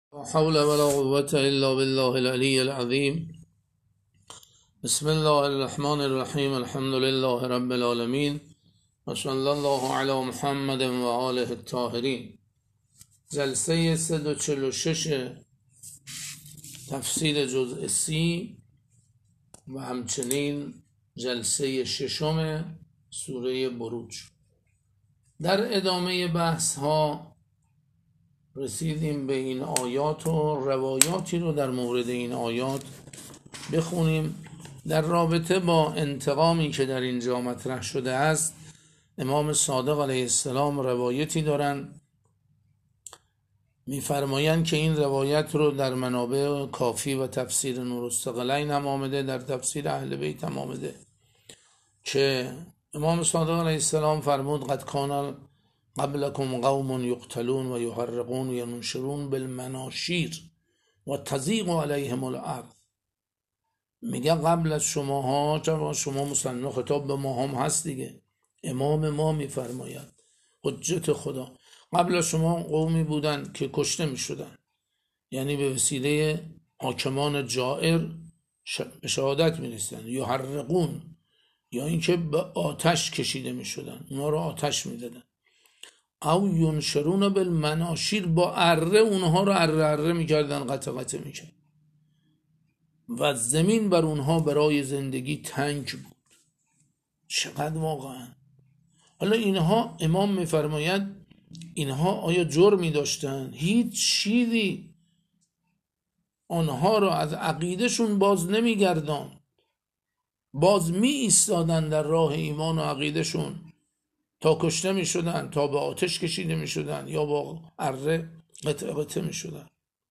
لا حول ولا قوة إلا بالله العلي العظيم. بسم الله الرحمن الرحیم. الحمد لله رب العالمین و صلی الله علی محمد و آله الطاهرین. جلسه 146 تفسیر جزء سی و همچنین جلسه ششم سوره بروج. در ادامه بحث ها رسیدیم به این آیات و روایاتی رو در مورد این آیات بخونیم. در رابطه با انتقامی که در اینجا مطرح شده است، امام صادق علیه السلام روایتی دارن، میفرمایند که این روایت رو در منابع کافی و تفسیر نورالثقلین هم آمده، در تفسیر اهل بیت هم آمده که امام صادق علیه السلام فرمود قد کان قبلکم قوم یقتلون و یحرقون و ینشرون بالمناشیر و تضیق علیهم الارض. میگه قبل از شماها، شما مسلمان، خطاب به ما هم هست دیگه، امام ما میفرماید حجت خدا، قبل از شما قومی بودن که کشته میشدن، یعنی به وسیله حاکمان جائر به شهادت میرسن، یحرقون یا اینکه به آتش کشیده میشدن، اونا رو آتش میدادن، او ینشرون بالمناشیر، با اره اونها رو اره میکردن، قطع میکردن و زمین بر اونها برای زندگی تنگ بود. چقدر واقعا. حالا اینها امام میفرماید اینها آیا جرمی داشتن؟ هیچ چیزی آنها رو از عقیدهشون باز نمیگردان، باز می ایستادن در راه ایمان و عقیدهشون تا کشته می شدن، تا به آتش کشیده می شدن یا با اره قطع می شدن.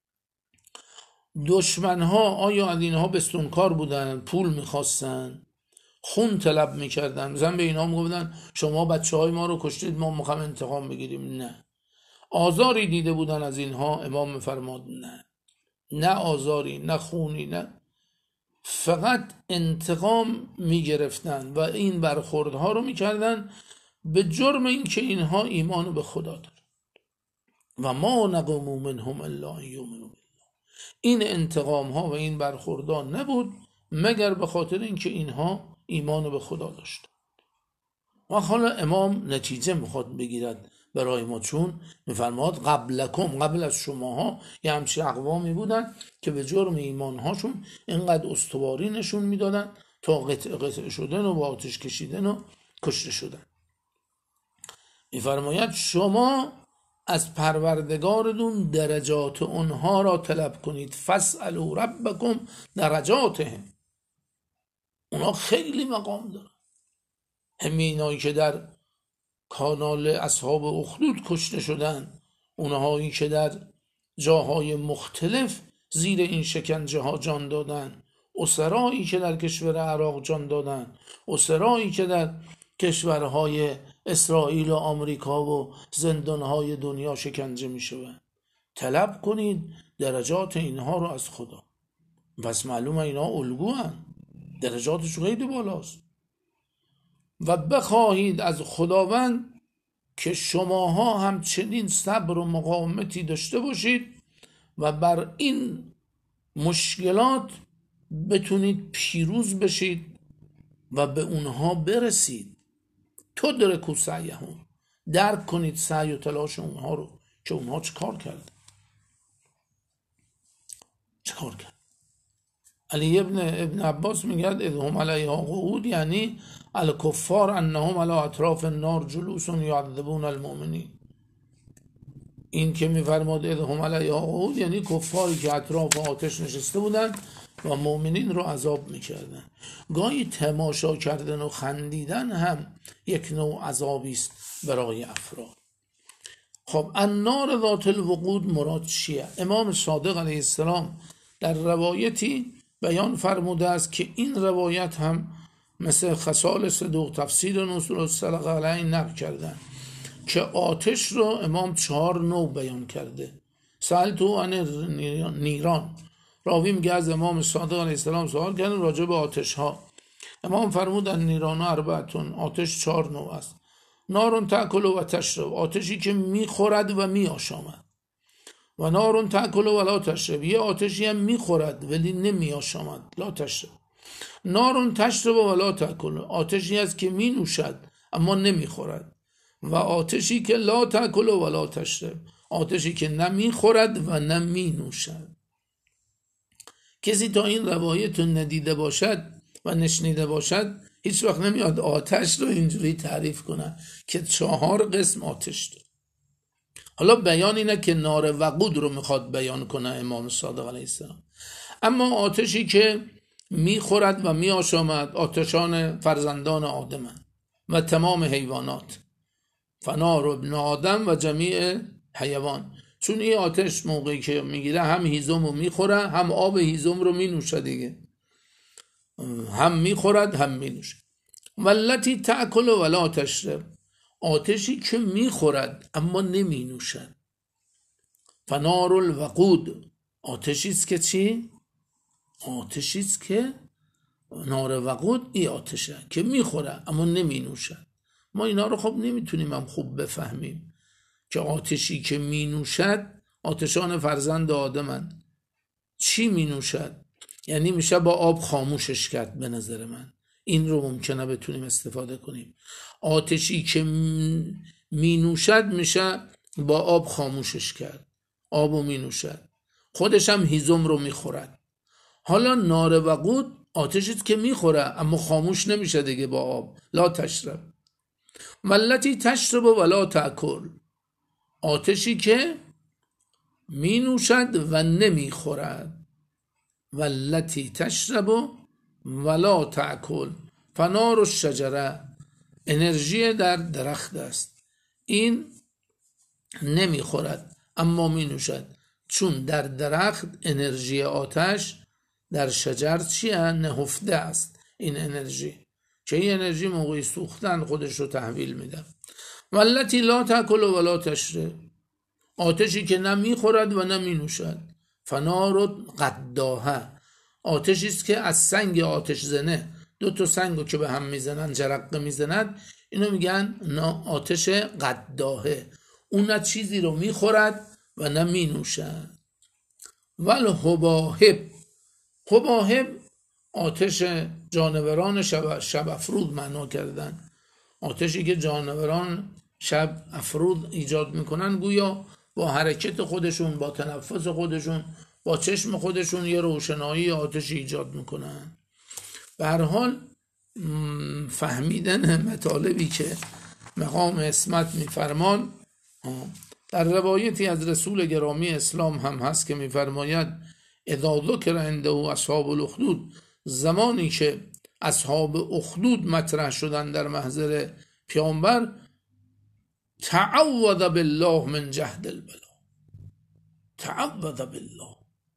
دشمنها آیا از اینها بستونکار بودن؟ پول می خواستن، خون طلب می کردن، مثلا به اینها می گفتن شما بچه های ما رو کشتید، ما میخوایم انتقام بگیریم؟ نه. آزاری دیده بودن از اینها؟ امام می فرماد نه آزاری، نه خونی، نه، فقط انتقام می گرفتن و این برخوردها رو می کردن به جرم اینکه اینها ایمان به خدا دارن. و ما نقموا منهم الا ان یؤمنوا بالله. این انتقام ها و این برخوردها نبود مگر به خاطر اینکه اینها ایمان به خدا داشتن. و حالا امام نتیجه میخواد بگیرد برای ما، چون میفرماد قبلکم، قبل از شماها یه همچه اقوامی بودن که به جرم ایمانهاشون اینقدر استواری نشون میدادن تا قطع شدن و با آتش کشیدن و کشته شدن. میفرماید شما از پروردگارتون درجات اونها را طلب کنید، فاسألوا ربکم درجاتهم. اونا خیلی مقام دارن، همینایی که در کانال اصحاب اخدود کشته شدن، اونهایی که در جاهای مختلف زیر این شکنجه ها جان دادن، اسرایی که در کشور عراق جان دادن، اسرایی که در کشورهای اسرائیل و آمریکا و زندانهای دنیا شکنجه می شوند. طلب کنید درجات اینها رو از خدا. پس معلومه اینا الگو هن، درجاتش خیلی بالاست. و بخواهید از خداوند که شماها همچنین صبر و مقاومتی داشته باشید و بر این مشکلات بتونید پیروز بشید و به اونها برسید. تدرکوا سعیهم، درک کنید سعی و تلاش اونها رو که اونها چه کار کرد. علی ابن عباس میگه اذهم علیها قعود، یعنی الکفار انهم علی اطراف النار جلوس یعذبون المؤمنین. این که میفرماد اذهم علیها قعود یعنی کفاری که اطراف آتش نشسته بودن و مؤمنین رو عذاب میکردن. گاهی تماشا کردن و خندیدن هم یک نوع عذابی است برای افراد. خب النار ذات الوقود مراد چیه؟ امام صادق علیه السلام در روایتی بیان فرموده است که این روایت هم مثل خصال صدوق تفسیر نورالثقلین نقل کردن که آتش رو امام 4 نوع بیان کرده. سألتو عن نیران، راوی میگه از امام صادق علیه السلام سوال کردن راجع به آتش ها. امام فرمودن نیران اربعتون، آتش 4 نوع است. نارون تأکل و تشرب، آتشی که میخورد و میآشامد. و نار تأکل ولا تشرب، یه آتشی هم میخورد ولی نمیآشامد، لا تشرب. نار تشرب ولا تأکل، آتشی است که می نوشد اما نمیخورد. و آتشی که لا تأکل ولا تشرب، آتشی که نه میخورد و نه می نوشد. کسی تا این روایت رو ندیده باشد و نشنیده باشد هیچ وقت نمیاد آتش رو اینجوری تعریف کنه که 4 قسم آتش داره. حالا بیان اینه که نار وقود رو میخواد بیان کنه امام صادق علیه السلام. اما آتشی که میخورد و میآشامد آتشان فرزندان آدم و تمام حیوانات، فنار ابن آدم و جمیع حیوان. چون این آتش موقعی که میگیره هم هیزم رو میخوره هم آب هیزم رو مینوشه دیگه، هم میخورد هم مینوشه. والتی تأکل ولا تشرب، آتشی که میخورد اما نمینوشد. فنار الوقود، آتشی است که چی؟ آتشی است که نار وقود این آتشه که میخوره اما نمینوشد. ما اینا رو خب نمیتونیم هم خوب بفهمیم که آتشی که مینوشد آتشان فرزند آدمن. چی مینوشد؟ یعنی میشه با آب خاموشش کرد. به نظر من این رو ممکنه بتونیم استفاده کنیم. آتشی که مینوشد میشه با آب خاموشش کرد، آبو مینوشد، خودش هم هیزم رو میخورد. حالا نار وقود آتشی که میخوره اما خاموش نمیشه دیگه با آب، لا تشرب. والتی تشرب ولا تأکل، آتشی که می نوشد و نمی خورد. والتی تشرب ولا تأکل، فنار الشجره، انرژی در درخت است، این نمی خورد اما می نوشد. چون در درخت انرژی آتش در شجر چیه؟ نهفته است این انرژی، که این انرژی موقعی سوختن خودش رو تحویل میده. والتی لا تأکل ولا تشرب، آتشی که نه میخورد و نه مینوشد. فنار قداها، آتشی است که از سنگ آتش زنه، 2 سنگو که به هم میزنن جرقه میزنند، اینو میگن آتش قداهه. اون نه چیزی رو میخورد و نه مینوشد. والهباهب، هباهب آتش جانوران شب افرود معنا کردن، آتشی که جانوران شب افرود ایجاد میکنن، گویا با حرکت خودشون، با تنفس خودشون، با چشم خودشون یه روشنایی آتش ایجاد میکنن. به هر حال فهمیدن مطالبی که مقام عصمت میفرمان در روایتی از رسول گرامی اسلام هم هست که میفرماید اذا ذکر عنده اصحاب الاخدود، زمانی که اصحاب اخدود مطرح شدن در محضر پیامبر، تعوذ بالله من جهد البلا، تعوذ بالله،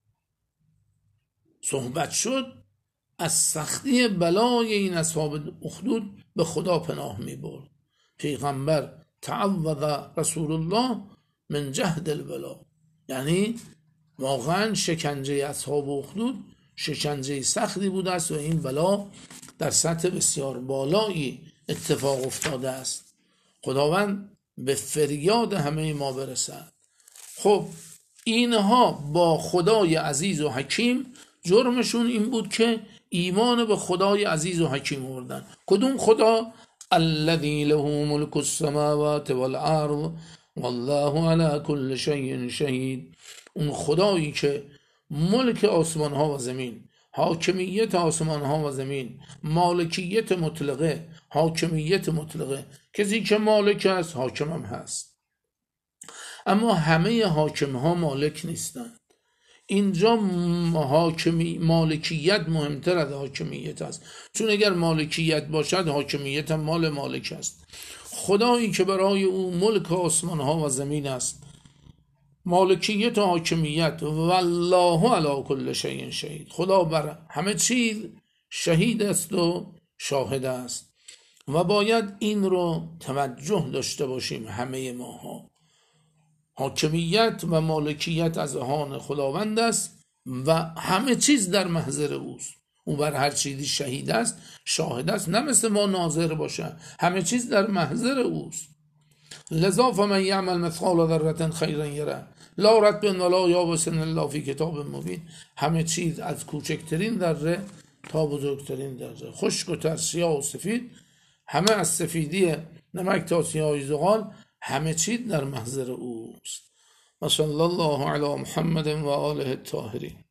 صحبت شد از سختی بلای این اصحاب اخدود به خدا پناه می برد. پیغمبر تعوذ رسول الله من جهد البلا، یعنی واقعا شکنجه اصحاب اخدود شکنجه سختی بوده است و این بلا در سطح بسیار بالایی اتفاق افتاده است. خداوند به فریاد همه ما برسد. خب اینها با خدای عزیز و حکیم جرمشون این بود که ایمان به خدای عزیز و حکیم آوردن. کدوم خدا؟ الذی له ملک السماوات والارض والله علی کل شیء شهید، اون خدایی که ملک آسمان ها و زمین، حاکمیت آسمان ها و زمین، مالکیت مطلقه، حاکمیت مطلقه، کسی که مالک است حاکم هم هست. اما همه حاکم ها مالک نیستند. اینجا مالکیت مهمتر از حاکمیت است، چون اگر مالکیت باشد حاکمیت هم مال مالک است. خدایی که برای او ملک آسمان ها و زمین است، مالکیت و حاکمیت، والله علی کل شیء شهید، خدا بر همه چیز شهید است و شاهد است. و باید این رو توجه داشته باشیم همه ماها. حاکمیت و مالکیت از آن خداوند است و همه چیز در محضر اوست. او بر هر چیزی شهید است، شاهد است، نه مثل ما ناظر باشه، همه چیز در محضر اوست. لذا فمن یعمل مثقال ذره خیرا یره، لا رد ولا یابسن الا فی کتاب مبین. همه چیز از کوچکترین ذره تا بزرگترین ذره، خشک و تر، سیاه و سفید، همه از سفیدی نمک تا سیاهی زغال، همه چیز در محضر اوست. و صلی الله علی محمد و آله الطاهرین.